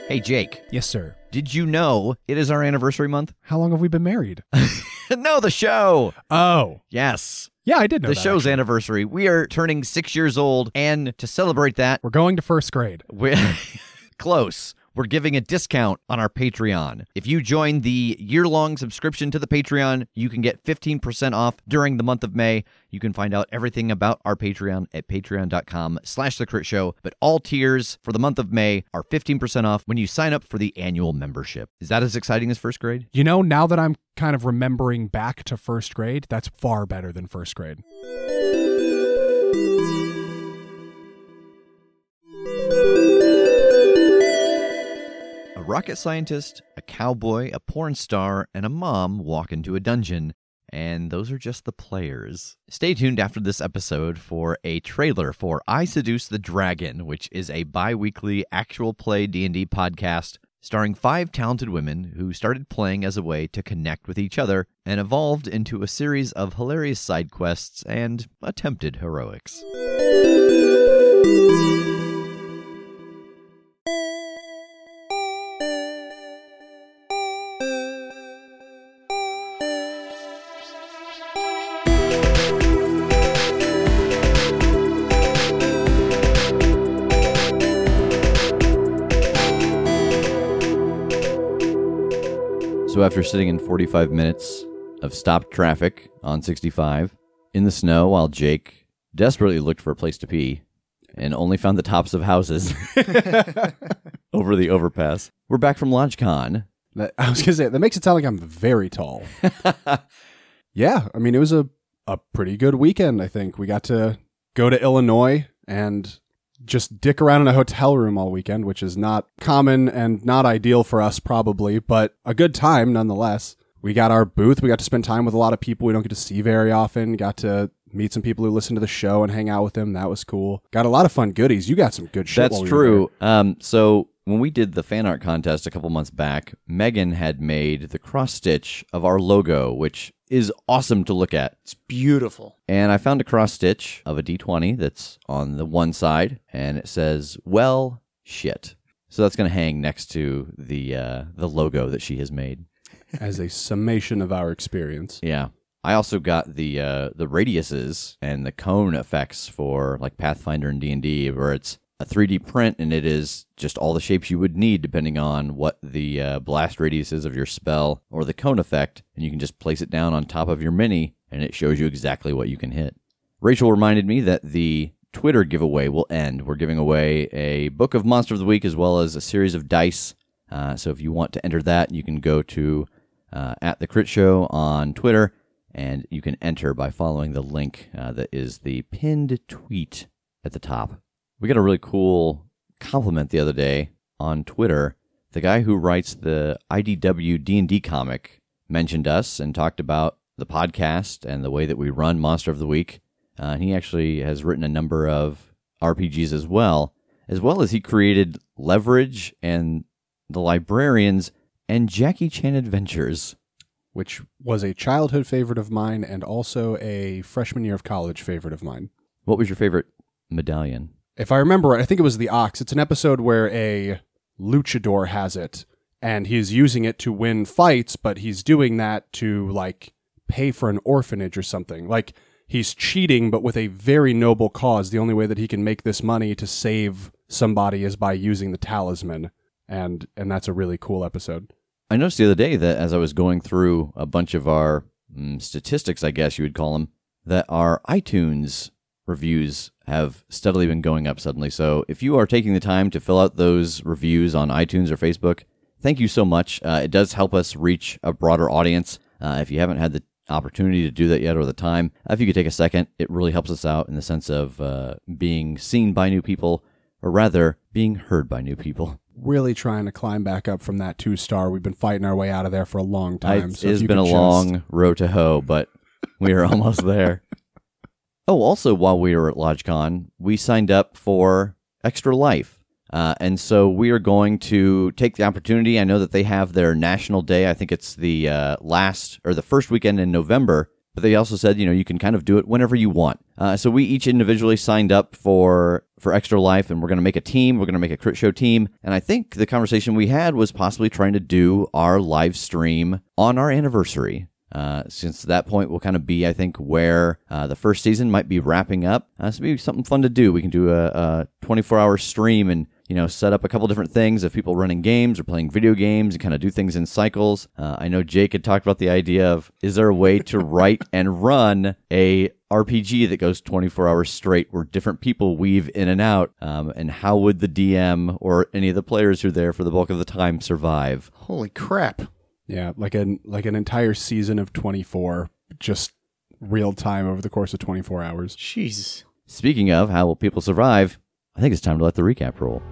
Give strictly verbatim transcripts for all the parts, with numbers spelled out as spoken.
Hey, Jake. Yes, sir. Did you know it is our anniversary month? How long have we been married? No, the show. Oh. Yes. Yeah, I did know the that. The show's actually. anniversary. We are turning six years old, and to celebrate that... We're going to first grade. We're close. We're giving a discount on our Patreon. If you join the year-long subscription to the Patreon, you can get fifteen percent off during the month of May. You can find out everything about our Patreon at patreon.com slash the crit show. But all tiers for the month of May are fifteen percent off when you sign up for the annual membership. Is that as exciting as first grade? You know, now that I'm kind of remembering back to first grade, that's far better than first grade. A rocket scientist, a cowboy, a porn star, and a mom walk into a dungeon, and those are just the players. Stay tuned after this episode for a trailer for I Seduce the Dragon, which is a bi-weekly actual play D and D podcast starring five talented women who started playing as a way to connect with each other and evolved into a series of hilarious side quests and attempted heroics. So after sitting in forty-five minutes of stopped traffic on sixty-five in the snow while Jake desperately looked for a place to pee and only found the tops of houses over the overpass, we're back from LodgeCon. That, I was going to say, that makes it sound like I'm very tall. Yeah, I mean, it was a, a pretty good weekend, I think. We got to go to Illinois and just dick around in a hotel room all weekend, which is not common and not ideal for us probably, but a good time nonetheless. We got our booth. We got to spend time with a lot of people we don't get to see very often. Got to meet some people who listen to the show and hang out with them. That was cool. Got a lot of fun goodies. You got some good shit. That's while we true. were there. Um, so when we did the fan art contest a couple months back, Megan had made the cross stitch of our logo, which is awesome to look at. It's beautiful. And I found a cross stitch of a D twenty that's on the one side, and it says, well, shit. So that's going to hang next to the uh, the logo that she has made. As a summation of our experience. Yeah. I also got the uh, the radiuses and the cone effects for like Pathfinder and D and D, where it's a three D print, and it is just all the shapes you would need depending on what the uh, blast radius is of your spell or the cone effect, and you can just place it down on top of your mini, and it shows you exactly what you can hit. Rachel reminded me that the Twitter giveaway will end. We're giving away a book of Monster of the Week as well as a series of dice, uh, so if you want to enter that, you can go to uh, at The Crit Show on Twitter, and you can enter by following the link uh, that is the pinned tweet at the top. We got a really cool compliment the other day on Twitter. The guy who writes the I D W D and D comic mentioned us and talked about the podcast and the way that we run Monster of the Week. Uh, and he actually has written a number of R P Gs as well, as well as he created Leverage and The Librarians and Jackie Chan Adventures, which was a childhood favorite of mine and also a freshman year of college favorite of mine. What was your favorite medallion? If I remember right, I think it was the Ox. It's an episode where a luchador has it, and he's using it to win fights, but he's doing that to, like, pay for an orphanage or something. Like, he's cheating, but with a very noble cause. The only way that he can make this money to save somebody is by using the talisman, and and that's a really cool episode. I noticed the other day that as I was going through a bunch of our mm, statistics, I guess you would call them, that our iTunes reviews have steadily been going up suddenly. So if you are taking the time to fill out those reviews on iTunes or Facebook, thank you so much. Uh, it does help us reach a broader audience. Uh, if you haven't had the opportunity to do that yet or the time, if you could take a second, it really helps us out in the sense of uh, being seen by new people, or rather, being heard by new people. Really trying to climb back up from that two-star. We've been fighting our way out of there for a long time. I, so it's if you been a could long just... road to hoe, but we are almost there. Oh, also, while we were at LodgeCon, we signed up for Extra Life. Uh, and so we are going to take the opportunity. I know that they have their National Day. I think it's the uh, last or the first weekend in November. But they also said, you know, you can kind of do it whenever you want. Uh, so we each individually signed up for for Extra Life, and we're going to make a team. We're going to make a Crit Show team. And I think the conversation we had was possibly trying to do our live stream on our anniversary. Uh, since that point will kind of be, I think, where uh, the first season might be wrapping up. Uh, so maybe something fun to do. We can do a, a twenty-four hour stream and, you know, set up a couple different things of people running games or playing video games and kind of do things in cycles. Uh, I know Jake had talked about the idea of, is there a way to write and run a R P G that goes twenty-four hours straight where different people weave in and out? Um, and how would the D M or any of the players who are there for the bulk of the time survive? Holy crap. Yeah, like an like an entire season of twenty-four, just real time over the course of twenty-four hours. Jesus. Speaking of how will people survive, I think it's time to let the recap roll.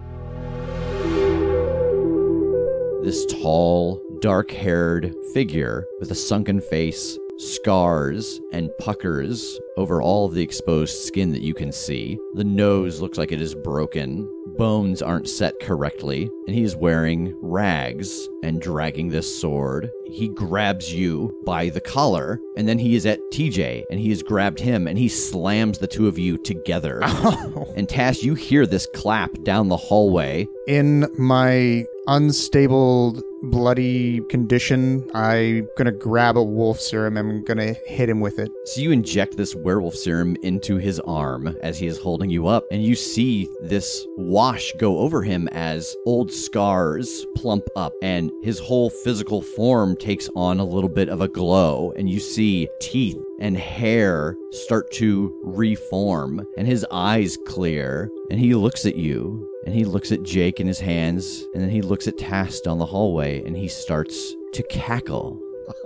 This tall, dark-haired figure with a sunken face, scars, and puckers over all of the exposed skin that you can see. The nose looks like it is broken. Bones aren't set correctly, and he is wearing rags and dragging this sword. He grabs you by the collar, and then he is at T J, and he has grabbed him, and he slams the two of you together. Oh. And Tash, you hear this clap down the hallway. In my unstable, bloody condition, I'm gonna grab a wolf serum and I'm gonna hit him with it. So you inject this werewolf serum into his arm as he is holding you up, and you see this wash go over him as old scars plump up, and his whole physical form takes on a little bit of a glow, and you see teeth and hair start to reform, and his eyes clear, and he looks at you, and he looks at Jake in his hands, and then he looks at Tass down the hallway, and he starts to cackle.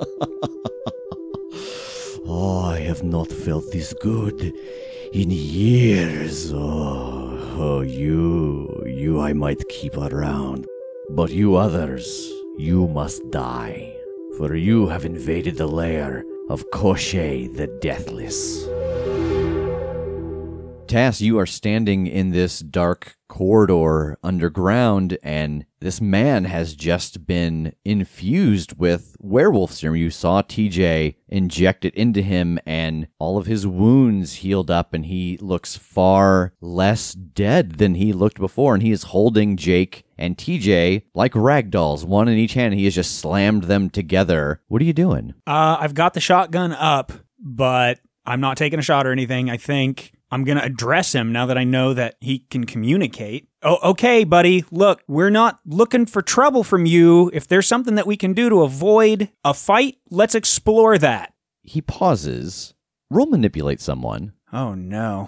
Oh, I have not felt this good in years. Oh, oh, you, you I might keep around. But you others, you must die, for you have invaded the lair of Koschei the Deathless. Tass, you are standing in this dark corridor underground, and this man has just been infused with werewolf serum. You saw T J inject it into him, and all of his wounds healed up, and he looks far less dead than he looked before, and he is holding Jake and T J like ragdolls, one in each hand, and he has just slammed them together. What are you doing? Uh, I've got the shotgun up, but I'm not taking a shot or anything. I think I'm going to address him now that I know that he can communicate. Oh, okay, buddy. Look, we're not looking for trouble from you. If there's something that we can do to avoid a fight, let's explore that. He pauses. Roll manipulate someone. Oh, no.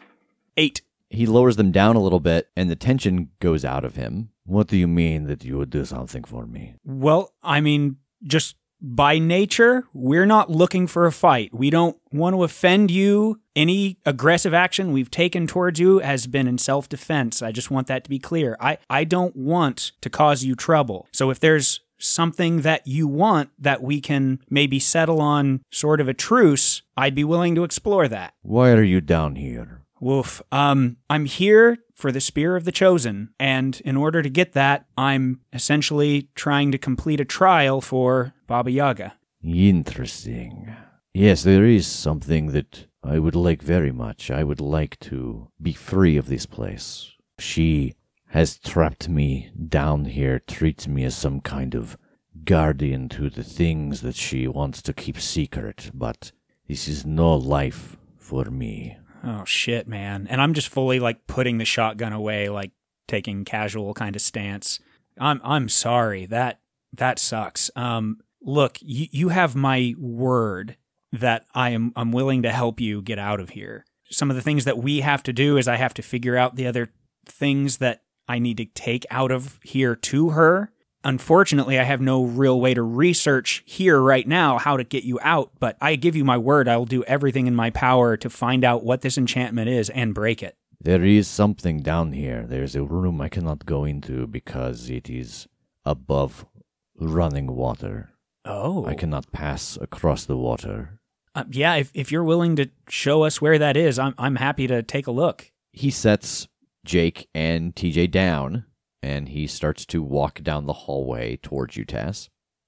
Eight. He lowers them down a little bit, and the tension goes out of him. What do you mean that you would do something for me? Well, I mean, just by nature, we're not looking for a fight. We don't want to offend you. Any aggressive action we've taken towards you has been in self-defense. I just want that to be clear. I, I don't want to cause you trouble. So if there's something that you want that we can maybe settle on sort of a truce, I'd be willing to explore that. Why are you down here? Woof. Um, I'm here for the Spear of the Chosen, and in order to get that, I'm essentially trying to complete a trial for Baba Yaga. Interesting. Yes, there is something that I would like very much. I would like to be free of this place. She has trapped me down here, treats me as some kind of guardian to the things that she wants to keep secret, but this is no life for me. Oh, shit, man. And I'm just fully, like, putting the shotgun away, like, taking casual kind of stance. I'm I'm sorry. That that sucks. Um, look, you, you have my word that I am I'm willing to help you get out of here. Some of the things that we have to do is I have to figure out the other things that I need to take out of here to her. Unfortunately, I have no real way to research here right now how to get you out, but I give you my word I will do everything in my power to find out what this enchantment is and break it. There is something down here. There's a room I cannot go into because it is above running water. Oh. I cannot pass across the water. Uh, yeah, if if you're willing to show us where that is, I'm I'm happy to take a look. He sets Jake and T J down, and he starts to walk down the hallway towards you, Tass.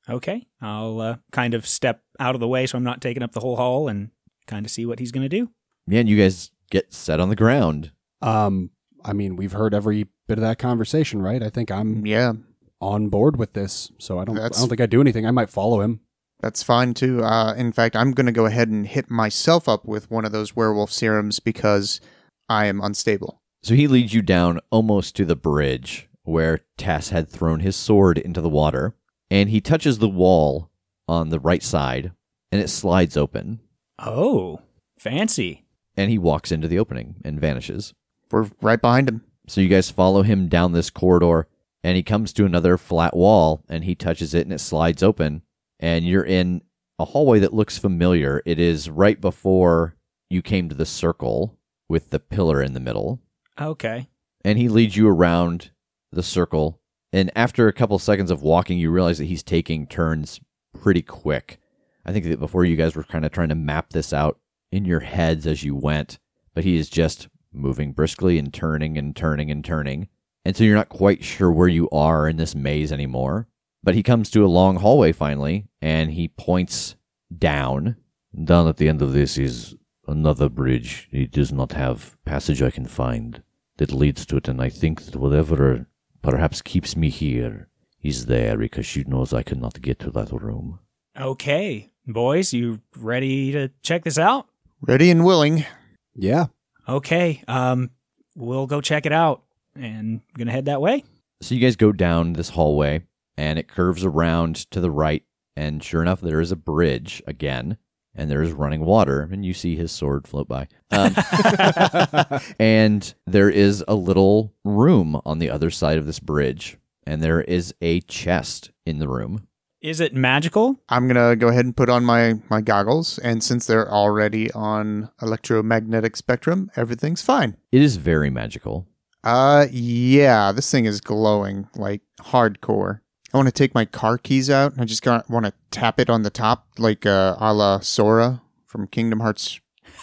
Okay, I'll uh, kind of step out of the way so I'm not taking up the whole hall and kind of see what he's going to do. Yeah, and you guys get set on the ground. Um, I mean, we've heard every bit of that conversation, right? I think I'm Yeah, on board with this, so I don't. That's- I don't think I do anything. I might follow him. that's fine too. Uh, in fact, I'm going to go ahead and hit myself up with one of those werewolf serums because I am unstable. So he leads you down almost to the bridge where Tass had thrown his sword into the water, and he touches the wall on the right side, and it slides open, Oh, fancy. and he walks into the opening and vanishes. We're right behind him. So you guys follow him down this corridor, and he comes to another flat wall, and he touches it, and it slides open, and you're in a hallway that looks familiar. It is right before you came to the circle with the pillar in the middle, Okay. and he leads you around the circle, and after a couple seconds of walking, you realize that he's taking turns pretty quick. I think that before you guys were kind of trying to map this out in your heads as you went, but he is just moving briskly and turning and turning and turning. And so you're not quite sure where you are in this maze anymore. But he comes to a long hallway finally, and he points down. Down at the end of this is another bridge. It does not have passage I can find that leads to it, and I think that whatever perhaps keeps me here is there because she knows I cannot get to that room. Okay, boys, you ready to check this out? Ready and willing. Yeah. Okay, um, we'll go check it out, and I'm gonna head that way. So you guys go down this hallway, and it curves around to the right, and sure enough, there is a bridge again, and there is running water, and you see his sword float by. Um, and there is a little room on the other side of this bridge, and there is a chest in the room. Is it magical? I'm going to go ahead and put on my, my goggles, and since they're already on electromagnetic spectrum, everything's fine. It is very magical. Uh, yeah, this thing is glowing, like, hardcore. I want to take my car keys out. I just got, want to tap it on the top, like uh, a la Sora from Kingdom Hearts.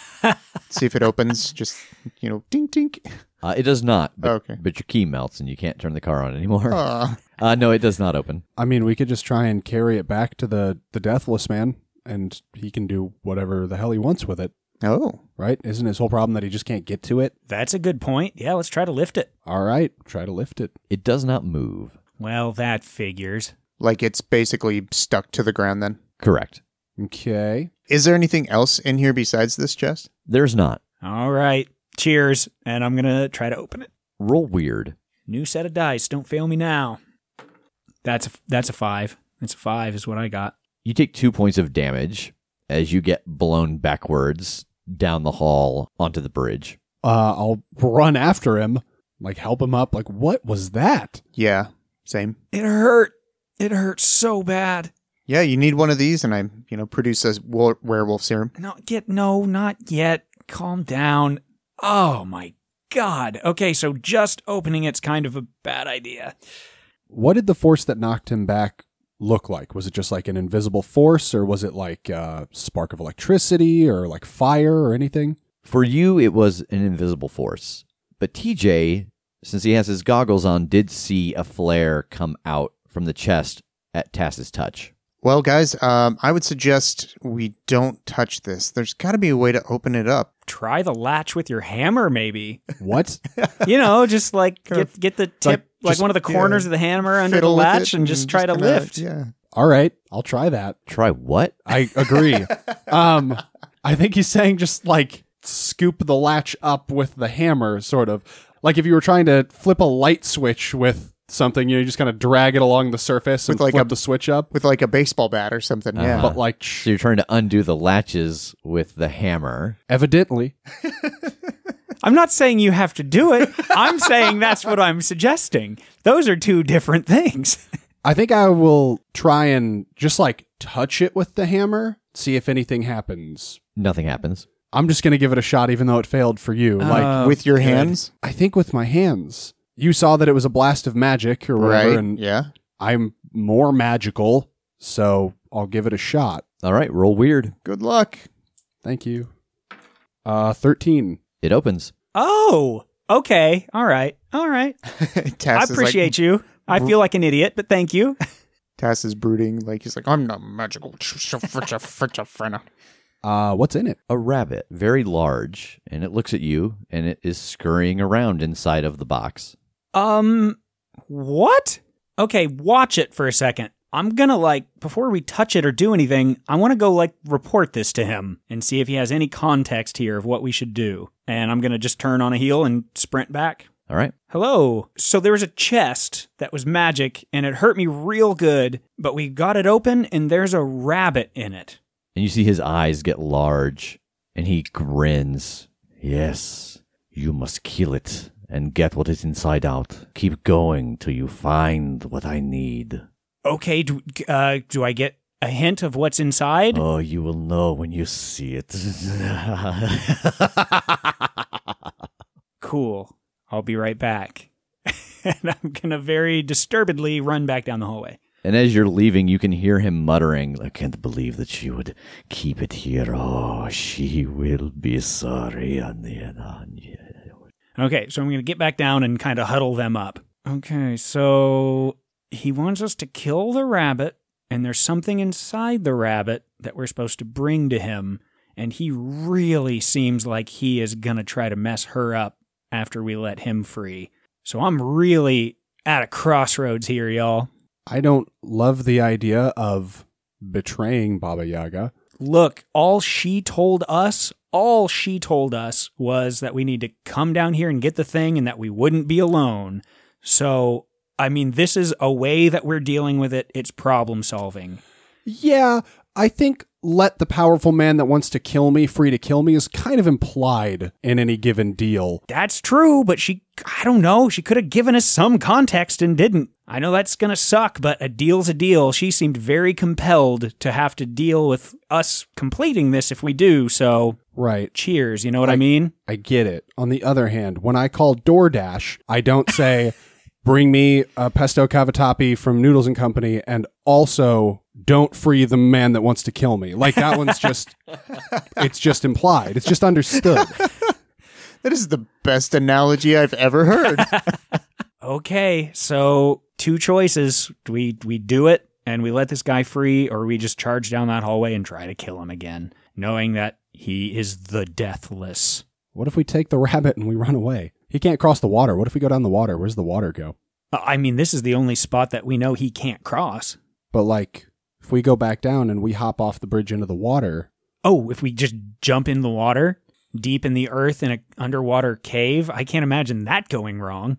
See if it opens. Just, you know, ding, ding. Uh, it does not, but, Okay. but your key melts, and you can't turn the car on anymore. Uh, Uh, no, it does not open. I mean, we could just try and carry it back to the, the Deathless Man, and he can do whatever the hell he wants with it, oh, right? Isn't his whole problem that he just can't get to it? That's a good point. Yeah, let's try to lift it. All right, try to lift it. It does not move. Well, that figures. like it's basically stuck to the ground then. Correct. Okay. Is there anything else in here besides this chest? There's not. All right, cheers, and I'm gonna try to open it. Roll weird. New set of dice. Don't fail me now. That's a, that's a five. That's a five is what I got. You take two points of damage as you get blown backwards down the hall onto the bridge. Uh, I'll run after him, like help him up. Like, what was that? Yeah, same. It hurt. It hurt so bad. Yeah, you need one of these, and I, you know, produce a wo- werewolf serum. No, get no, not yet. Calm down. Oh my god. Okay, so just opening it's kind of a bad idea. What did the force that knocked him back look like? Was it just like an invisible force, or was it like a spark of electricity, or like fire, or anything? For you, it was an invisible force. But T J, since he has his goggles on, did see a flare come out from the chest at Tass's touch. Well, guys, um, I would suggest we don't touch this. There's got to be a way to open it up. Try the latch with your hammer, maybe. What? You know, just like Kind get get the tip, like, like, just, one of the corners yeah, of the hammer under the Fiddle with latch it and just try to kinda- lift. Yeah. All right, I'll try that. Try what? I agree. um, I think he's saying just like scoop the latch up with the hammer, sort of like if you were trying to flip a light switch with something, you know, you just kind of drag it along the surface and With like flip a- the switch up. With like a baseball bat or something. Yeah. Uh-huh. But like, So you're trying to undo the latches with the hammer. evidently, I'm not saying you have to do it. I'm saying that's what I'm suggesting. Those are two different things. I think I will try and just like touch it with the hammer, see if anything happens. Nothing happens. I'm just gonna give it a shot, even though it failed for you. like, Uh, with your good. hands. I think with my hands. You saw that it was a blast of magic or whatever, Right. and Yeah. I'm more magical, so I'll give it a shot. All right, roll weird. Good luck. Thank you. Uh, thirteen. It opens. Oh, okay. All right. All right. Tass I is like- appreciate you. I feel like an idiot, but thank you. Tass is brooding. Like, he's like, I'm not magical. Schizophrenia. Uh, what's in it? A rabbit, very large, and it looks at you, and it is scurrying around inside of the box. Um, what? Okay, watch it for a second. I'm gonna, like, before we touch it or do anything, I want to go, like, report this to him and see if he has any context here of what we should do. And I'm gonna just turn on a heel and sprint back. All right. Hello. So there was a chest that was magic, and it hurt me real good, but we got it open, and there's a rabbit in it. And you see his eyes get large, and he grins. Yes, you must kill it and get what is inside out. Keep going till you find what I need. Okay, do, uh, do I get a hint of what's inside? Oh, you will know when you see it. Cool. I'll be right back. And I'm going to very disturbedly run back down the hallway. And as you're leaving, you can hear him muttering, I can't believe that she would keep it here. Oh, she will be sorry. Okay, so I'm going to get back down and kind of huddle them up. Okay, so he wants us to kill the rabbit, and there's something inside the rabbit that we're supposed to bring to him, and he really seems like he is going to try to mess her up after we let him free. So I'm really at a crossroads here, y'all. I don't love the idea of betraying Baba Yaga. Look, all she told us, all she told us was that we need to come down here and get the thing and that we wouldn't be alone. So, I mean, this is a way that we're dealing with it. It's problem solving. Yeah, I think let the powerful man that wants to kill me free to kill me is kind of implied in any given deal. That's true, but she, I don't know, she could have given us some context and didn't. I know that's going to suck, but a deal's a deal. She seemed very compelled to have to deal with us completing this if we do, so right. Cheers, you know what I, I mean? I get it. On the other hand, when I call DoorDash, I don't say, bring me a pesto cavatappi from Noodles and Company, and also don't free the man that wants to kill me. Like, that one's just, it's just implied. It's just understood. That is the best analogy I've ever heard. Okay, so two choices. We we do it and we let this guy free, or we just charge down that hallway and try to kill him again, knowing that he is the deathless. What if we take the rabbit and we run away? He can't cross the water. What if we go down the water? Where's the water go? I mean, this is the only spot that we know he can't cross. But, like, if we go back down and we hop off the bridge into the water... Oh, if we just jump in the water, deep in the earth in an underwater cave, I can't imagine that going wrong.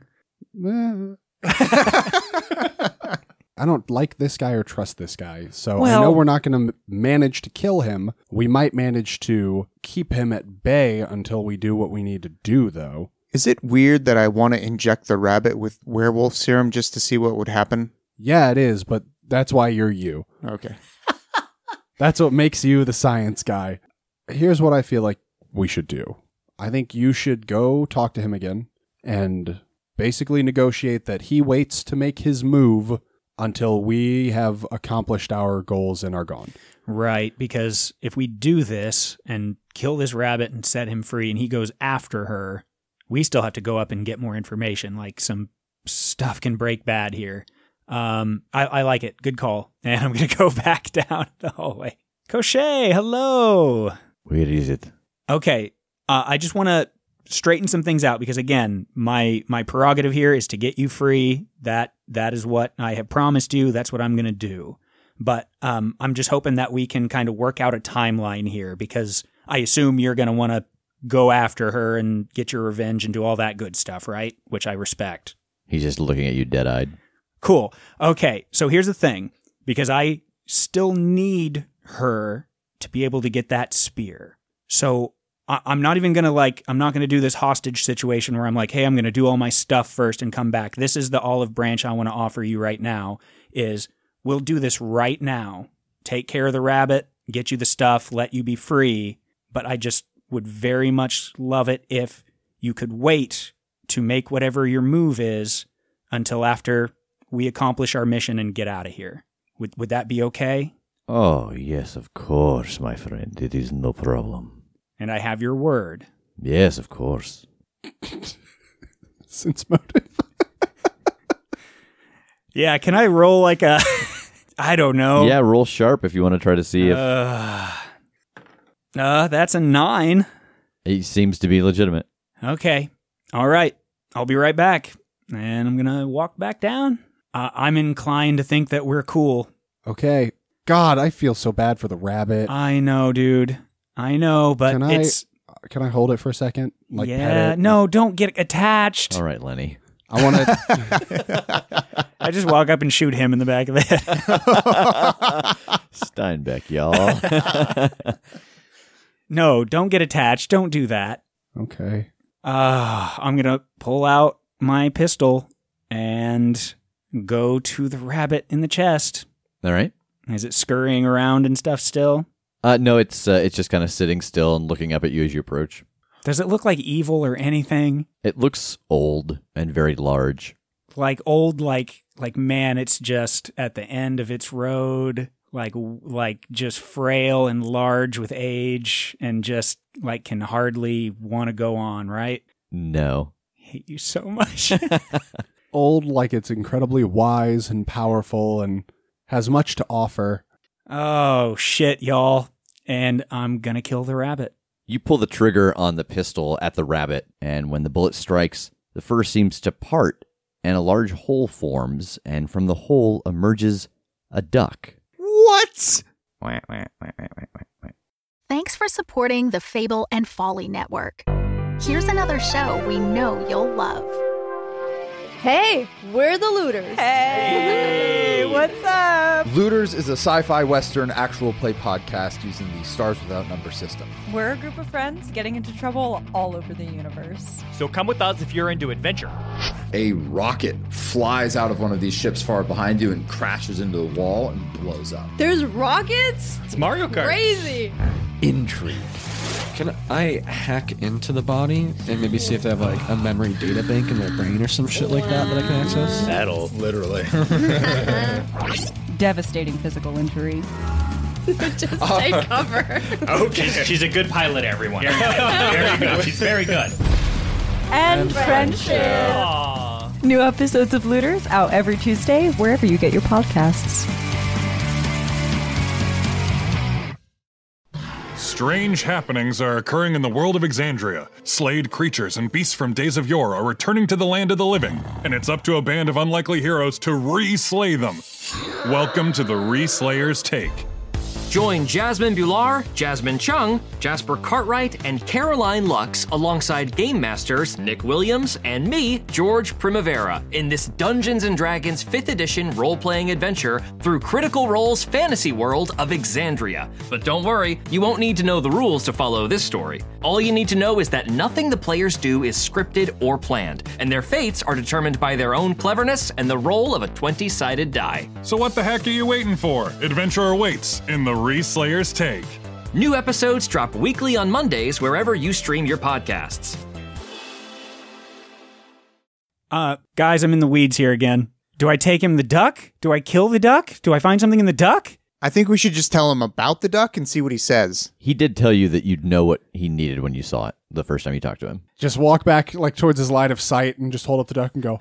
I don't like this guy or trust this guy. So well, I know we're not going to m- manage to kill him. We might manage to keep him at bay until we do what we need to do, though. Is it weird that I want to inject the rabbit with werewolf serum just to see what would happen? Yeah, it is, but that's why you're you. Okay. That's what makes you the science guy. Here's what I feel like we should do. I think you should go talk to him again and basically negotiate that he waits to make his move until we have accomplished our goals and are gone. Right, because if we do this and kill this rabbit and set him free and he goes after her, we still have to go up and get more information, like some stuff can break bad here. Um, I, I like it. Good call. And I'm going to go back down the hallway. Cochet, hello. Where is it? Okay, uh, I just want to straighten some things out because, again, my my prerogative here is to get you free. That That is what I have promised you. That's what I'm going to do. But um, I'm just hoping that we can kind of work out a timeline here because I assume you're going to want to go after her and get your revenge and do all that good stuff, right? Which I respect. He's just looking at you dead-eyed. Cool. Okay, so here's the thing. Because I still need her to be able to get that spear. So I- I'm not even going to like, I'm not going to do this hostage situation where I'm like, hey, I'm going to do all my stuff first and come back. This is the olive branch I want to offer you right now is we'll do this right now. Take care of the rabbit, get you the stuff, let you be free. But I just would very much love it if you could wait to make whatever your move is until after we accomplish our mission and get out of here. Would would that be okay? Oh, yes, of course, my friend. It is no problem. And I have your word. Yes, of course. Sense motive. Yeah, can I roll like a... I don't know. Yeah, roll sharp if you want to try to see if Uh, uh, that's a nine. it seems to be legitimate. Okay. All right. I'll be right back. And I'm going to walk back down. Uh, I'm inclined to think that we're cool. Okay. God, I feel so bad for the rabbit. I know, dude. I know, but Can I- it's... Can I hold it for a second? Like pet yeah, it? no, don't get attached. All right, Lenny. I want to. I just walk up and shoot him in the back of the head. Steinbeck, y'all. No, don't get attached. Don't do that. Okay. Uh, I'm going to pull out my pistol and go to the rabbit in the chest. All right. Is it scurrying around and stuff still? Uh, no, it's uh, it's just kind of sitting still and looking up at you as you approach. Does it look like evil or anything? It looks old and very large. Like old, like like man, it's just at the end of its road. Like like just frail and large with age, and just like can hardly want to go on. Right? No. I hate you so much. Old, like it's incredibly wise and powerful and has much to offer. Oh shit, y'all! And I'm gonna kill the rabbit. You pull the trigger on the pistol at the rabbit, and when the bullet strikes, the fur seems to part, and a large hole forms, and from the hole emerges a duck. What? Thanks for supporting the Fable and Folly Network. Here's another show we know you'll love. Hey, we're the Looters. Hey, what's up? Looters is a sci-fi western actual play podcast using the Stars Without Number system. We're a group of friends getting into trouble all over the universe. So come with us if you're into adventure. A rocket flies out of one of these ships far behind you and crashes into the wall and blows up. There's rockets? It's Mario Kart. Crazy. Intrigue. Can I hack into the body and maybe see if they have like a memory data bank in their brain or some shit like that that I can access? That'll Literally. Devastating physical injury. Just take cover. Okay. She's, she's a good pilot, everyone. Very good. She's very good. And, friendship. Aww. New episodes of Looters out every Tuesday, wherever you get your podcasts. Strange happenings are occurring in the world of Exandria. Slayed creatures and beasts from days of yore are returning to the land of the living, and it's up to a band of unlikely heroes to re-slay them. Welcome to the Re-Slayer's Take. Join Jasmine Bular, Jasmine Chung, Jasper Cartwright, and Caroline Lux alongside Game Masters Nick Williams and me, George Primavera, in this Dungeons and Dragons fifth edition role-playing adventure through Critical Role's fantasy world of Exandria. But don't worry, you won't need to know the rules to follow this story. All you need to know is that nothing the players do is scripted or planned, and their fates are determined by their own cleverness and the roll of a twenty-sided die. So what the heck are you waiting for? Adventure awaits in the Re-Slayer's Take. New episodes drop weekly on Mondays wherever you stream your podcasts. Uh, guys, I'm in the weeds here again. Do I take him the duck? Do I kill the duck? Do I find something in the duck? I think we should just tell him about the duck and see what he says. He did tell you that you'd know what he needed when you saw it the first time you talked to him. Just walk back like towards his line of sight and just hold up the duck and go.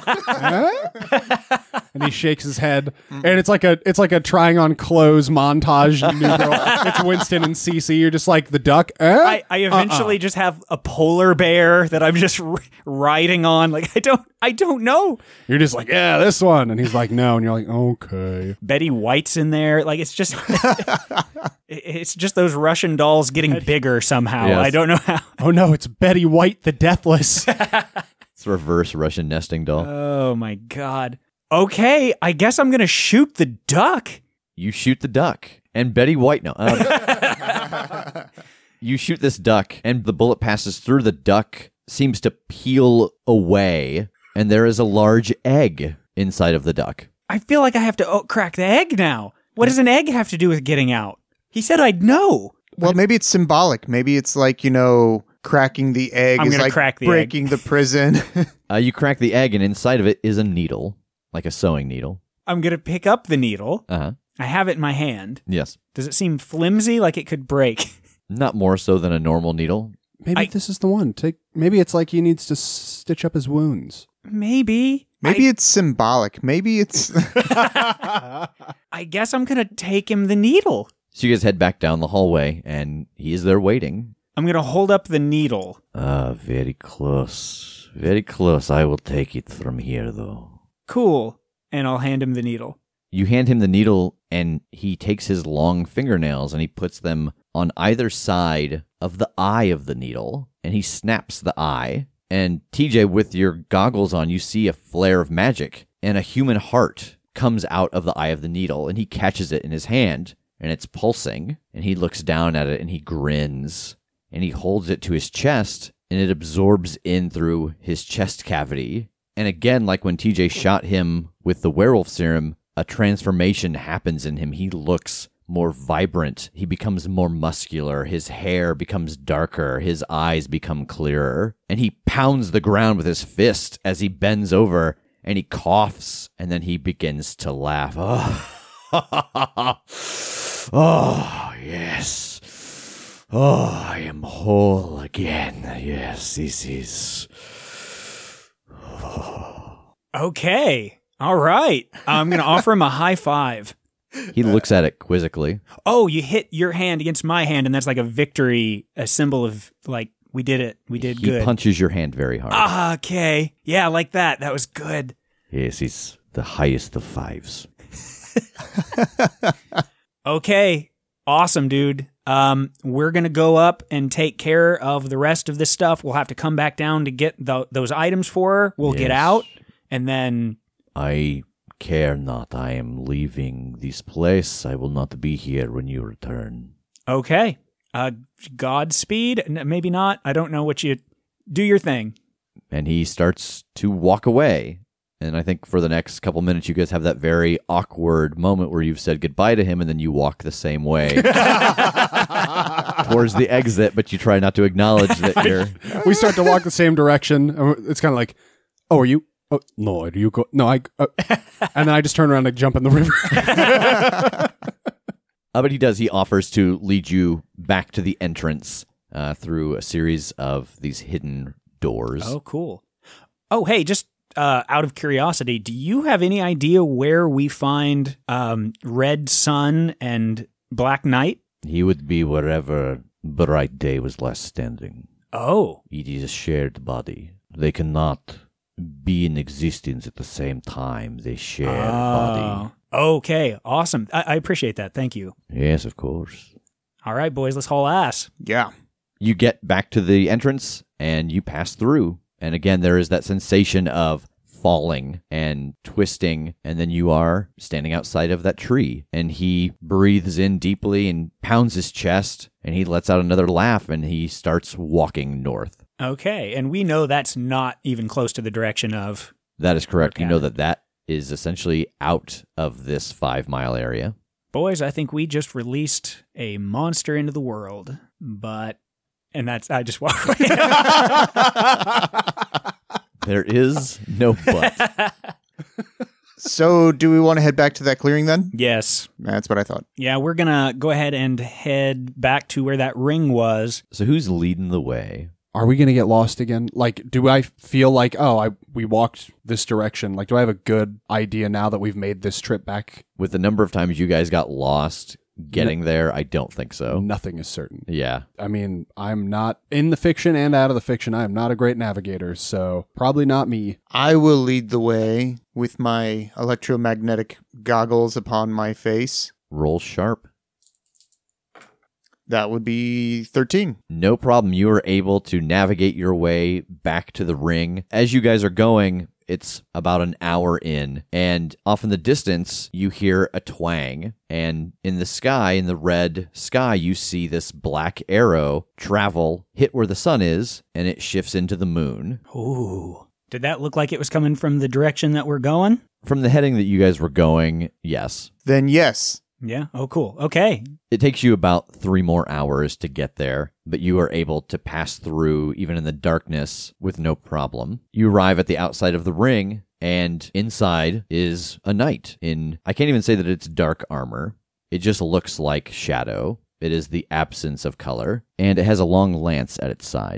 Huh? And he shakes his head, and it's like a it's like a trying on clothes montage. New girl. It's Winston and Cece. You're just like the duck. Eh? I, I eventually uh-uh. just have a polar bear that I'm just r- riding on. Like I don't I don't know. You're just like, yeah, this one, and he's like, no, and you're like, okay. Betty White's in there. Like it's just it's just those Russian dolls getting bigger somehow. Yes. I don't know how. Oh no, it's Betty White the Deathless. It's a reverse Russian nesting doll. Oh my god. Okay, I guess I'm gonna shoot the duck. You shoot the duck, and Betty White. No, um, you shoot this duck, and the bullet passes through the duck, seems to peel away, and there is a large egg inside of the duck. I feel like I have to oh, crack the egg now. What does an egg have to do with getting out? He said I'd know. Well, maybe it's symbolic. Maybe it's like, you know, cracking the egg I'm is gonna like crack the breaking egg. the prison. uh, you crack the egg, and inside of it is a needle, like a sewing needle. I'm gonna pick up the needle. Uh-huh. I have it in my hand. Yes. Does it seem flimsy, like it could break? Not more so than a normal needle. Maybe I- this is the one. Take. Maybe it's like he needs to stitch up his wounds. maybe. Maybe I, it's symbolic. Maybe it's... I guess I'm going to take him the needle. So you guys head back down the hallway, and he is there waiting. I'm going to hold up the needle. Ah, very close. Very close. I will take it from here, though. Cool. And I'll hand him the needle. You hand him the needle, and he takes his long fingernails, and he puts them on either side of the eye of the needle, and he snaps the eye. And T J, with your goggles on, you see a flare of magic, and a human heart comes out of the eye of the needle, and he catches it in his hand, and it's pulsing, and he looks down at it, and he grins, and he holds it to his chest, and it absorbs in through his chest cavity. And again, like when T J shot him with the werewolf serum, a transformation happens in him. He looks more vibrant. He becomes more muscular. His hair becomes darker. His eyes become clearer. And he pounds the ground with his fist as he bends over, and he coughs, and then he begins to laugh. Oh, oh yes. Oh, I am whole again. Yes, this is... Okay. All right. I'm going to offer him a high five. He looks at it quizzically. Oh, you hit your hand against my hand, and that's like a victory, a symbol of, like, we did it. We did he good. He punches your hand very hard. Ah, okay. Yeah, like that. That was good. Yes, he's the highest of fives. Okay. Awesome, dude. Um, we're going to go up and take care of the rest of this stuff. We'll have to come back down to get the, those items for her. We'll yes. get out, and then... I... care not. I am leaving this place. I will not be here when you return. Okay. Uh, Godspeed? N- maybe not. I don't know what you... Do your thing. And he starts to walk away. And I think for the next couple minutes, you guys have that very awkward moment where you've said goodbye to him, and then you walk the same way towards the exit, but you try not to acknowledge that you're... We start to walk the same direction. It's kind of like, oh, are you... Oh, no, are you go? No, I. Uh, and then I just turn around and jump in the river. uh, but he does. He offers to lead you back to the entrance uh, through a series of these hidden doors. Oh, cool. Oh, hey, just uh, out of curiosity, do you have any idea where we find um, Red Sun and Black Knight? He would be wherever Bright Day was last standing. Oh. It is a shared body. They cannot... be in existence at the same time. They share oh. body. Okay, awesome. I-, I appreciate that. Thank you. Yes, of course. All right, boys, let's haul ass. Yeah. You get back to the entrance, and you pass through. And again, there is that sensation of falling and twisting, and then you are standing outside of that tree. And he breathes in deeply and pounds his chest, and he lets out another laugh, and he starts walking north. Okay, and we know that's not even close to the direction of... That is correct. You know that that is essentially out of this five-mile area. Boys, I think we just released a monster into the world, but... And that's... I just walk away. There is no but. So, do we want to head back to that clearing then? Yes. That's what I thought. Yeah, we're going to go ahead and head back to where that ring was. So who's leading the way? Are we going to get lost again? Like, do I feel like, oh, I we walked this direction? Like, do I have a good idea now that we've made this trip back? With the number of times you guys got lost getting no, there, I don't think so. Nothing is certain. Yeah. I mean, I'm not in the fiction and out of the fiction. I am not a great navigator, so probably not me. I will lead the way with my electromagnetic goggles upon my face. Roll sharp. That would be thirteen. No problem. You are able to navigate your way back to the ring. As you guys are going, it's about an hour in, and off in the distance, you hear a twang, and in the sky, in the red sky, you see this black arrow travel, hit where the sun is, and it shifts into the moon. Ooh. Did that look like it was coming from the direction that we're going? From the heading that you guys were going, yes. Then yes. Yeah? Oh, cool. Okay. It takes you about three more hours to get there, but you are able to pass through, even in the darkness, with no problem. You arrive at the outside of the ring, and inside is a knight in, I can't even say that it's dark armor. It just looks like shadow. It is the absence of color, and it has a long lance at its side.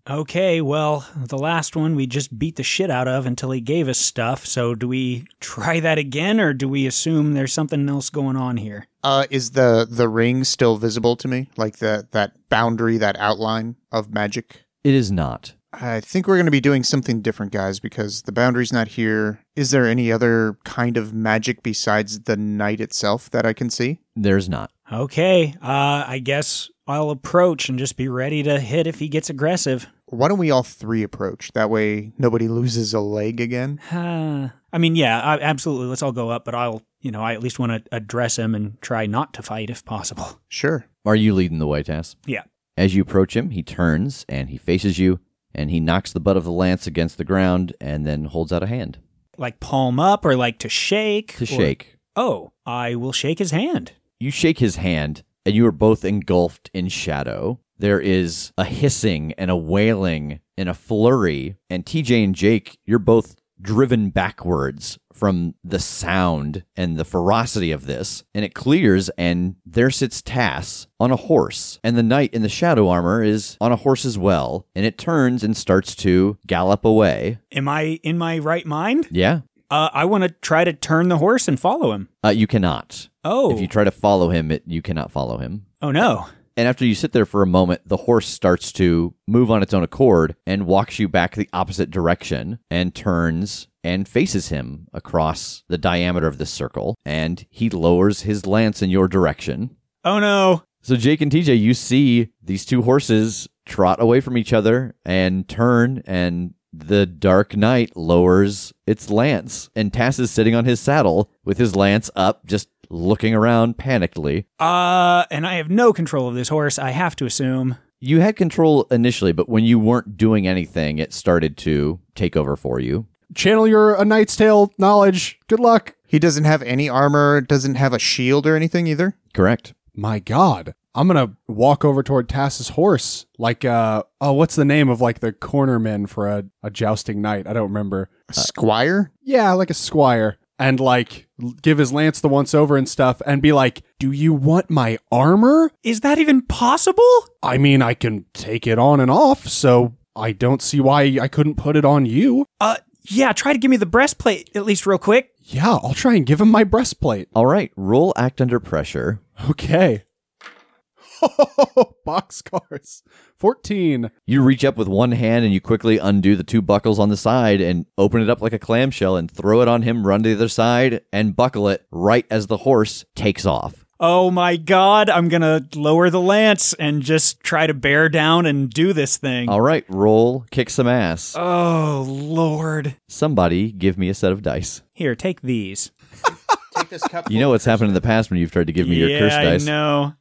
Okay, well, the last one we just beat the shit out of until he gave us stuff. So do we try that again, or do we assume there's something else going on here? Uh, is the the ring still visible to me? Like the that boundary, that outline of magic? It is not. I think we're going to be doing something different, guys, because the boundary's not here. Is there any other kind of magic besides the night itself that I can see? There's not. Okay, uh, I guess I'll approach and just be ready to hit if he gets aggressive. Why don't we all three approach? That way nobody loses a leg again. Uh, I mean, yeah, I, absolutely. Let's all go up, but I'll, you know, I at least want to address him and try not to fight if possible. Sure. Are you leading the way, Tass? Yeah. As you approach him, he turns and he faces you, and he knocks the butt of the lance against the ground and then holds out a hand. Like palm up or like to shake? To or... shake. Oh, I will shake his hand. You shake his hand, and you are both engulfed in shadow. There is a hissing and a wailing and a flurry, and T J and Jake, you're both driven backwards from the sound and the ferocity of this, and it clears, and there sits Tass on a horse, and the knight in the shadow armor is on a horse as well, and it turns and starts to gallop away. Am I in my right mind? Yeah. Uh, I want to try to turn the horse and follow him. Uh, you cannot. Oh. If you try to follow him, it, you cannot follow him. Oh, no. And after you sit there for a moment, the horse starts to move on its own accord and walks you back the opposite direction and turns and faces him across the diameter of this circle. And he lowers his lance in your direction. Oh, no. So Jake and T J, you see these two horses trot away from each other and turn, and the Dark Knight lowers its lance. And Tass is sitting on his saddle with his lance up, just looking around panickedly. Uh, and I have no control of this horse, I have to assume. You had control initially, but when you weren't doing anything, it started to take over for you. Channel your A Knight's Tale knowledge. Good luck. He doesn't have any armor, doesn't have a shield or anything either? Correct. My God. I'm going to walk over toward Tass's horse. Like, uh, oh, what's the name of like the cornerman for a, a jousting knight? I don't remember. A squire? Yeah, like a squire. And like give his lance the once over and stuff and be like, do you want my armor? Is that even possible? I mean, I can take it on and off, so I don't see why I couldn't put it on you. Uh, yeah, try to give me the breastplate at least real quick. Yeah, I'll try and give him my breastplate. All right, roll act under pressure. Okay. Boxcars. fourteen. You reach up with one hand and you quickly undo the two buckles on the side and open it up like a clamshell and throw it on him, run to the other side, and buckle it right as the horse takes off. Oh my God, I'm going to lower the lance and just try to bear down and do this thing. All right, roll, kick some ass. Oh, Lord. Somebody give me a set of dice. Here, take these. Take this cup. You know what's happened in the past when you've tried to give me yeah, your curse dice. I know.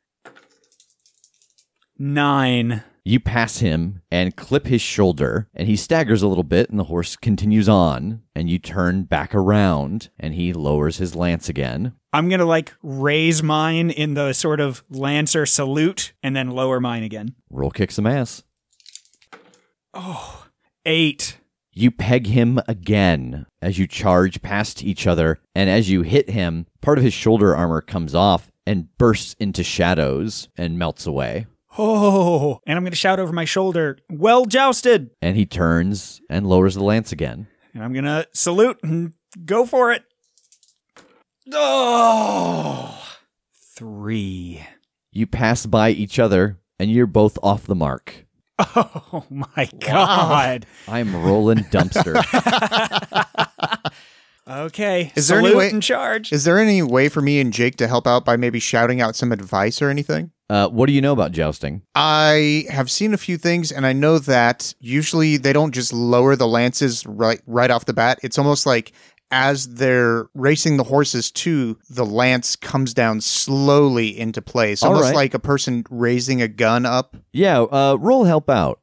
Nine. You pass him and clip his shoulder, and he staggers a little bit, and the horse continues on, and you turn back around, and he lowers his lance again. I'm going to, like, raise mine in the sort of Lancer salute, and then lower mine again. Roll kick some ass. Oh, eight. You peg him again as you charge past each other, and as you hit him, part of his shoulder armor comes off and bursts into shadows and melts away. Oh, and I'm going to shout over my shoulder, well jousted. And he turns and lowers the lance again. And I'm going to salute and go for it. Oh, three. You pass by each other, and you're both off the mark. Oh, my God. Wow. I'm rolling dumpster. Okay, is there salute any way, and charge. Is there any way for me and Jake to help out by maybe shouting out some advice or anything? Uh, what do you know about jousting? I have seen a few things, and I know that usually they don't just lower the lances right right off the bat. It's almost like as they're racing the horses too, the lance comes down slowly into place, All almost right. like a person raising a gun up. Yeah, uh, roll help out.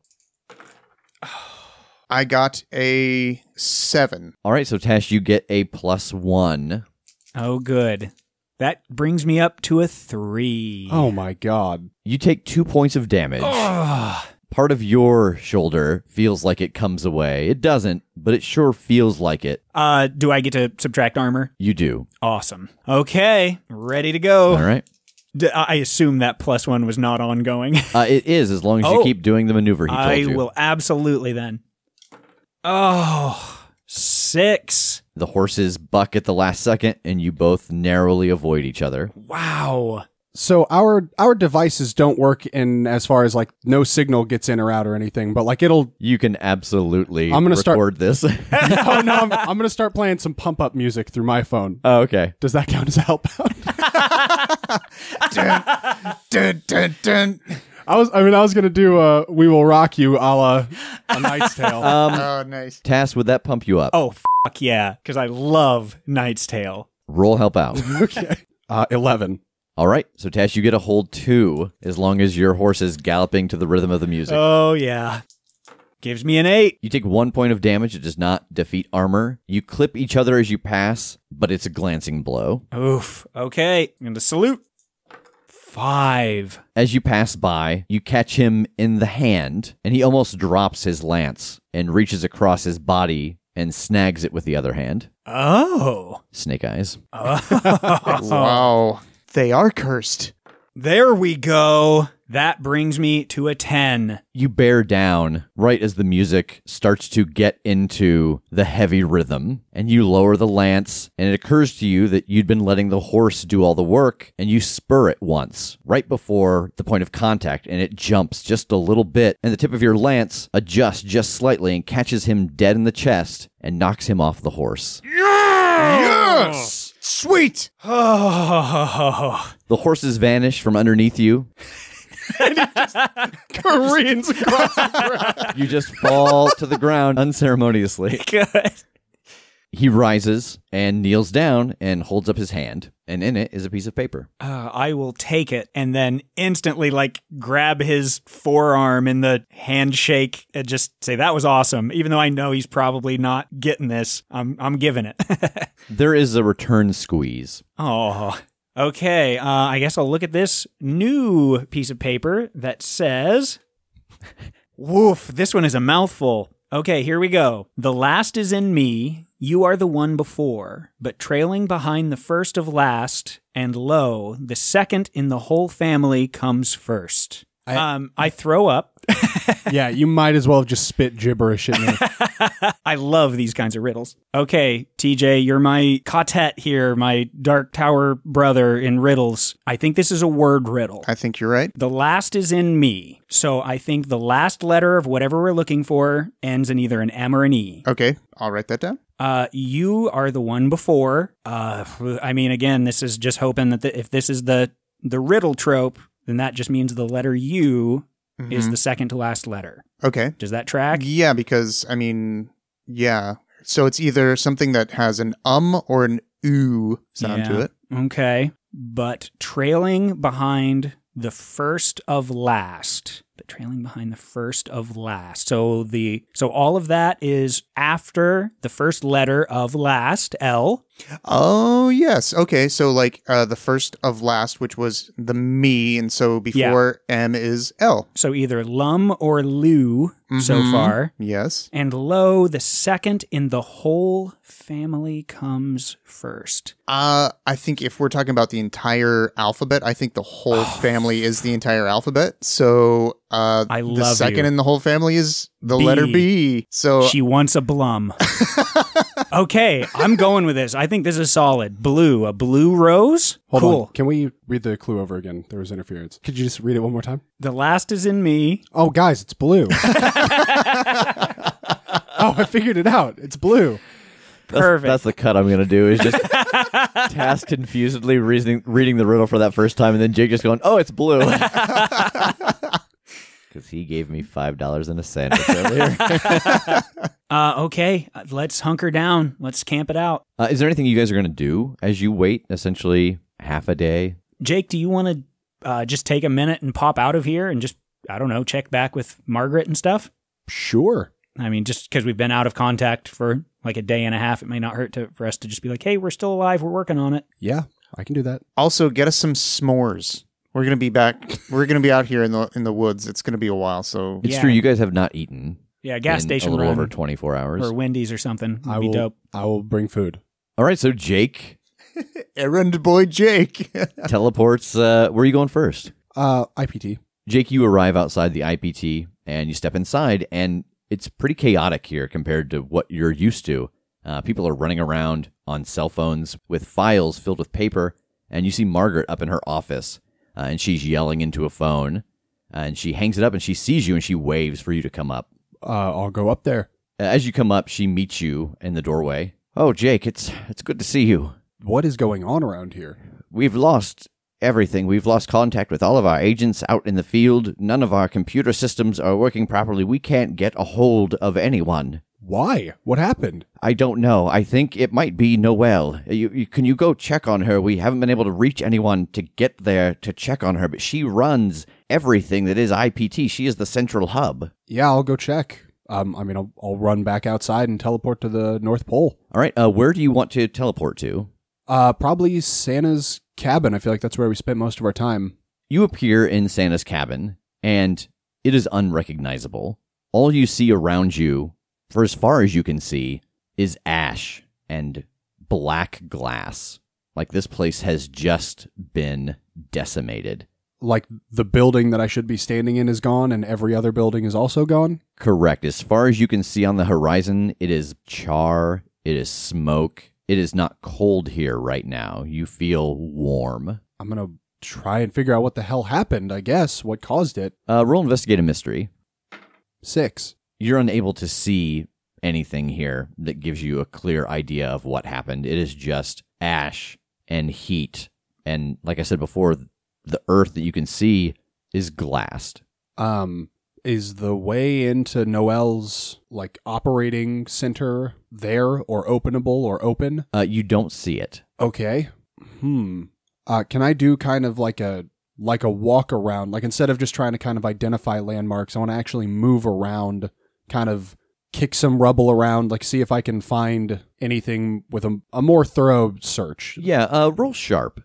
I got a seven. All right, so Tash, you get a plus one. Oh, good. That brings me up to a three. Oh, my God. You take two points of damage. Oh. Part of your shoulder feels like it comes away. It doesn't, but it sure feels like it. Uh, do I get to subtract armor? You do. Awesome. Okay, ready to go. All right. D- I assume that plus one was not ongoing. Uh, it is, as long as Oh. you keep doing the maneuver he told I you. will absolutely then. Oh, six. The horses buck at the last second, and you both narrowly avoid each other. Wow. So our our devices don't work in as far as like no signal gets in or out or anything, but like it'll. You can absolutely I'm gonna start- record this. no, no, I'm, I'm gonna start playing some pump up music through my phone. Oh, okay. Does that count as a help out? dun, dun, dun, dun. I was, I mean, I was gonna do uh, "We Will Rock You" a la A Knight's Tale. Um, Oh, nice. Tass, would that pump you up? Oh, fuck yeah. Because I love Knight's Tale. Roll help out. Okay, uh, eleven. All right. So, Tash, you get a hold two as long as your horse is galloping to the rhythm of the music. Oh, yeah. Gives me an eight. You take one point of damage. It does not defeat armor. You clip each other as you pass, but it's a glancing blow. Oof. Okay. I'm going to salute. Five. As you pass by, you catch him in the hand, and he almost drops his lance and reaches across his body and snags it with the other hand. Oh. Snake eyes. Oh. Wow. They are cursed. There we go. That brings me to a ten. You bear down right as the music starts to get into the heavy rhythm, and you lower the lance, and it occurs to you that you'd been letting the horse do all the work, and you spur it once, right before the point of contact, and it jumps just a little bit, and the tip of your lance adjusts just slightly and catches him dead in the chest and knocks him off the horse. Yes! Sweet! Oh. The horses vanish from underneath you. Careens across the ground. You just fall to the ground unceremoniously. Good. He rises and kneels down and holds up his hand, and in it is a piece of paper. Uh, I will take it and then instantly like grab his forearm in the handshake and just say that was awesome. Even though I know he's probably not getting this, I'm I'm giving it. There is a return squeeze. Oh, okay. Uh, I guess I'll look at this new piece of paper that says, woof, this one is a mouthful. Okay, here we go. The last is in me, you are the one before, but trailing behind the first of last, and lo, the second in the whole family comes first. I, um, I throw up. Yeah, you might as well have just spit gibberish at me. I love these kinds of riddles. Okay, T J, you're my quartet here, my Dark Tower brother in riddles. I think this is a word riddle. I think you're right. The last is in me. So I think the last letter of whatever we're looking for ends in either an M or an E. Okay, I'll write that down. Uh, you are the one before. Uh, I mean, again, this is just hoping that the, if this is the, the riddle trope, then that just means the letter U Mm-hmm. is the second to last letter. Okay. Does that track? Yeah, because, I mean, yeah. So it's either something that has an um or an oo sound to Yeah. it. Okay. But trailing behind the first of last. But trailing behind the first of last. So the so all of that is after the first letter of last, L. Oh, yes. Okay, so like uh, the first of last, which was the me, and so before M is L. So either lum or lu so Mhm. far. Yes. And lo, the second in the whole family comes first. Uh, I think if we're talking about the entire alphabet, I think the whole family is the entire alphabet. So uh, I the love second you. in the whole family is the B. letter B. So She wants a blum. Okay, I'm going with this. I think this is solid. Blue, a blue rose? Hold cool. on. Can we read the clue over again? There was interference. Could you just read it one more time? The last is in me. Oh, guys, it's blue. Oh, I figured it out. It's blue. That's, Perfect. That's the cut I'm going to do is just Task confusedly reasoning, reading the riddle for that first time, and then Jake just going, oh, it's blue. Because he gave me five dollars and a sandwich earlier. Uh, okay, let's hunker down. Let's camp it out. Uh, is there anything you guys are going to do as you wait essentially half a day? Jake, do you want to uh, just take a minute and pop out of here and just, I don't know, check back with Margaret and stuff? Sure. I mean, just because we've been out of contact for like a day and a half, it may not hurt to, for us to just be like, hey, we're still alive. We're working on it. Yeah, I can do that. also get us some s'mores. We're gonna be back. We're gonna be out here in the in the woods. It's gonna be a while. So It's Yeah. true, you guys have not eaten Yeah, gas in station a little run over twenty-four hours. or Wendy's or something would I be will, dope. I will bring food. All right, so Jake, Errand boy Jake. Teleports. Uh, where are you going first? Uh, I P T. Jake, you arrive outside the I P T, and you step inside, and it's pretty chaotic here compared to what you're used to. Uh, people are running around on cell phones with files filled with paper, and you see Margaret up in her office, uh, and she's yelling into a phone, uh, and she hangs it up, and she sees you, and she waves for you to come up. Uh, I'll go up there. Uh, as you come up, she meets you in the doorway. Oh, Jake, it's it's good to see you. What is going on around here? We've lost everything. We've lost contact with all of our agents out in the field. None of our computer systems are working properly. We can't get a hold of anyone. Why? What happened? I don't know. I think it might be Noelle. You, you, can you go check on her? We haven't been able to reach anyone to get there to check on her, but she runs everything that is I P T. She is the central hub. Yeah, I'll go check. Um, I mean, I'll, I'll run back outside and teleport to the North Pole. All right. Uh, where do you want to teleport to? Uh, probably Santa's cabin. I feel like that's where we spent most of our time. You appear in Santa's cabin, and it is unrecognizable. All you see around you, for as far as you can see, is ash and black glass. Like this place has just been decimated. Like the building that I should be standing in is gone and every other building is also gone? Correct. As far as you can see on the horizon, it is char, it is smoke. It is not cold here right now. You feel warm. I'm going to try and figure out what the hell happened, I guess. What caused it? Uh, roll investigate a mystery. Six. You're unable to see anything here that gives you a clear idea of what happened. It is just ash and heat. And like I said before, the earth that you can see is glassed. Um, is the way into Noelle's, like, operating center there or openable or open? Uh, you don't see it. Okay. Hmm. Uh, can I do kind of like a like a walk around? Like, instead of just trying to kind of identify landmarks, I want to actually move around, kind of kick some rubble around, like see if I can find anything with a, a more thorough search. Yeah, uh, roll sharp.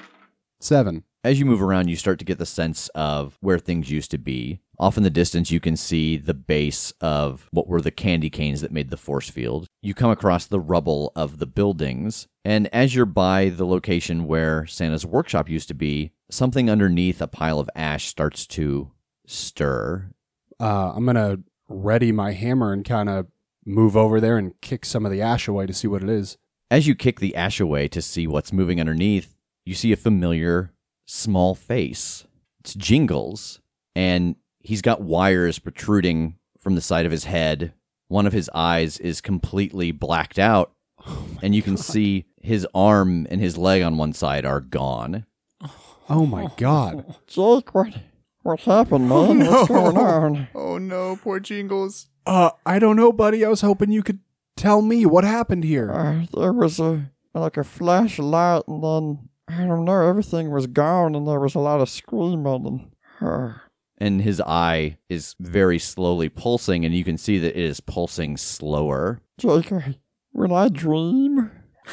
Seven. As you move around, you start to get the sense of where things used to be. Off in the distance, you can see the base of what were the candy canes that made the force field. You come across the rubble of the buildings, and as you're by the location where Santa's workshop used to be, something underneath a pile of ash starts to stir. Uh, I'm going to ready my hammer and kind of move over there and kick some of the ash away to see what it is. As you kick the ash away to see what's moving underneath, you see a familiar small face. It's Jingles, and he's got wires protruding from the side of his head. One of his eyes is completely blacked out, oh and you can God. see his arm and his leg on one side are gone. Oh my God. Jake, what, what happened, man? Oh, no. What's going on? Oh no, poor Jingles. Uh, I don't know, buddy. I was hoping you could tell me what happened here. Uh, there was a, like a flash of light, and then, I don't know, everything was gone, and there was a lot of screaming, and... Uh, And his eye is very slowly pulsing, and you can see that it is pulsing slower. Jake, will I dream?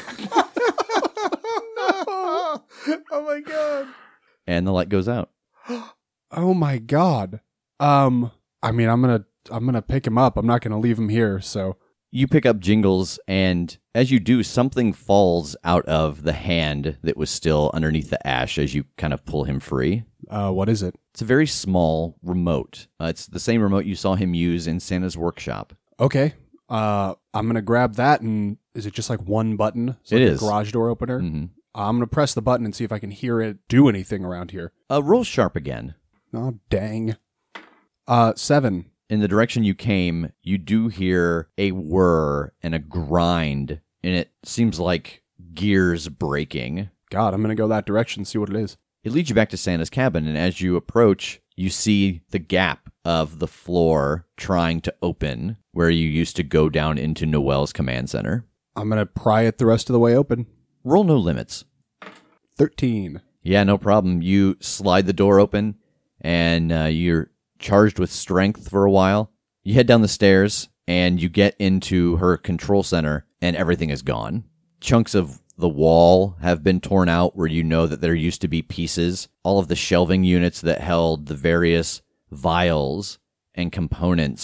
No! Oh my God. And the light goes out. Oh my God. Um, I mean, I'm gonna, I'm gonna pick him up. I'm not gonna leave him here, so... You pick up Jingles, and as you do, something falls out of the hand that was still underneath the ash as you kind of pull him free. Uh, what is it? It's a very small remote. Uh, it's the same remote you saw him use in Santa's workshop. Okay. Uh, I'm going to grab that, and is it just like one button? It's like it a is. garage door opener? Mm-hmm. Uh, I'm going to press the button and see if I can hear it do anything around here. Uh, roll sharp again. Oh, dang. Uh, seven. In the direction you came, you do hear a whir and a grind, and it seems like gears breaking. God, I'm going to go that direction and see what it is. It leads you back to Santa's cabin, and as you approach, you see the gap of the floor trying to open where you used to go down into Noelle's command center. I'm going to pry it the rest of the way open. Roll no limits. thirteen. Yeah, no problem. You slide the door open, and uh, you're charged with strength for a while. You head down the stairs, and you get into her control center, and everything is gone. Chunks of the wall have been torn out where you know that there used to be pieces. All of the shelving units that held the various vials and components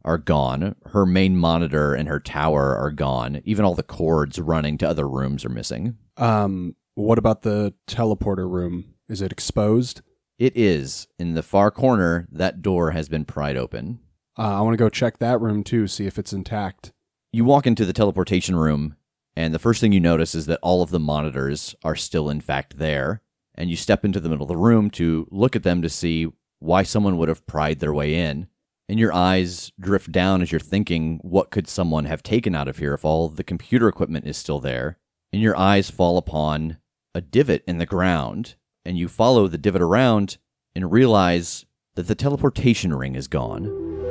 are gone. Her main monitor and her tower are gone. Even all the cords running to other rooms are missing. Um, what about the teleporter room? Is it exposed? It is. In the far corner, that door has been pried open. Uh, I want to go check that room too, see if it's intact. You walk into the teleportation room, and the first thing you notice is that all of the monitors are still in fact there. And you step into the middle of the room to look at them to see why someone would have pried their way in. And your eyes drift down as you're thinking, what could someone have taken out of here if all the computer equipment is still there? And your eyes fall upon a divot in the ground, and you follow the divot around and realize that the teleportation ring is gone.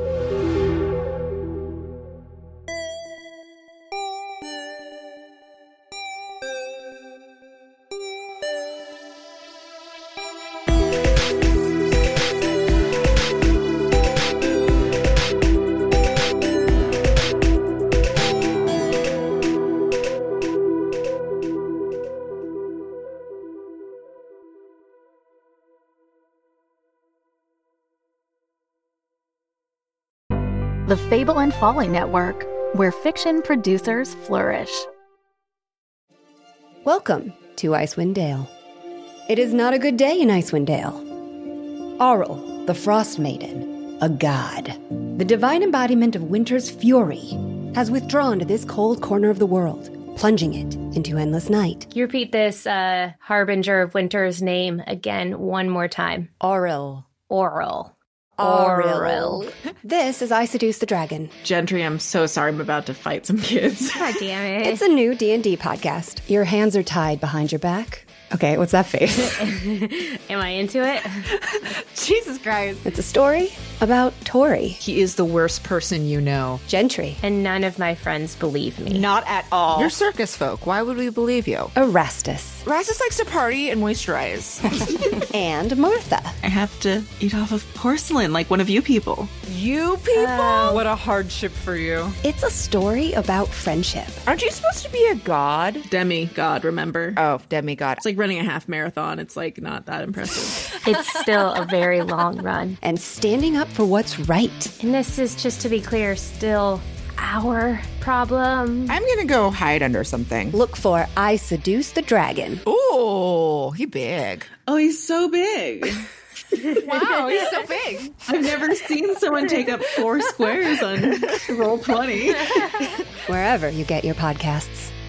The Fable and Folly Network, where fiction producers flourish. Welcome to Icewind Dale. It is not a good day in Icewind Dale. Auril, the Frost Maiden, a god, the divine embodiment of winter's fury, has withdrawn to this cold corner of the world, plunging it into endless night. You repeat this uh, harbinger of winter's name again one more time. Auril. Auril. Auril. This is I Seduce the Dragon. Gentry, I'm so sorry I'm about to fight some kids. God damn it. It's a new D and D podcast. Your hands are tied behind your back. Okay, what's that face? Am I into it? Jesus Christ. It's a story about Tori. He is the worst person you know. Gentry. And none of my friends believe me. Not at all. You're circus folk. Why would we believe you? Erastus. Erastus likes to party and moisturize. And Martha. I have to eat off of porcelain like one of you people. You people? Uh, what a hardship for you. It's a story about friendship. Aren't you supposed to be a god? Demigod, remember? Oh, demigod. It's like running a half marathon. It's like not that impressive. It's still a very long run. And standing up for what's right. And this is, just to be clear, still our problem. I'm gonna go hide under something. Look for I Seduce the Dragon. Ooh, he big. Oh, he's so big. Wow, he's so big. I've never seen someone take up four squares on Roll twenty. Wherever you get your podcasts.